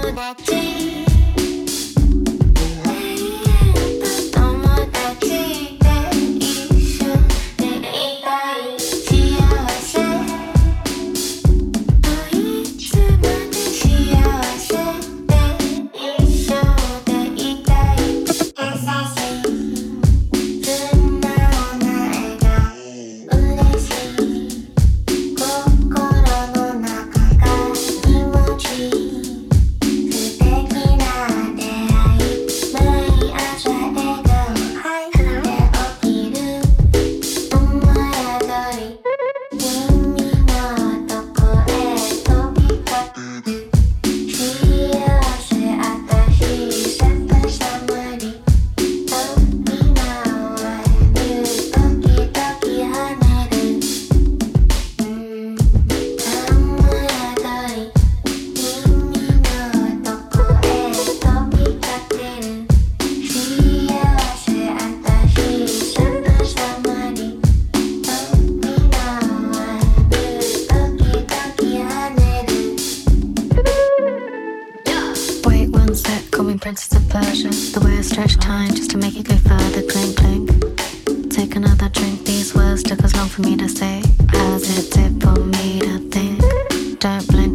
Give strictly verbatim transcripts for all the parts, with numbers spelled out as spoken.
Princess of Persia, the way I stretch time just to make it go further. Clink, clink. Take another drink. These words took as long for me to say. How's it tip for me to think? Don't blink.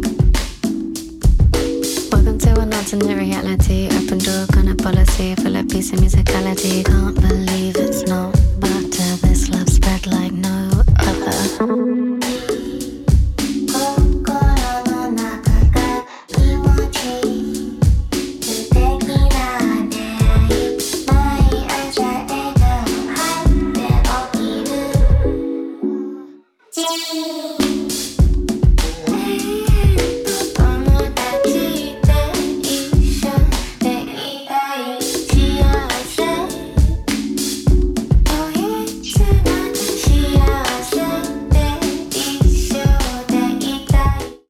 Welcome to an alternate reality. Open door kind of policy, full of peace and musicality. Can't believe it's not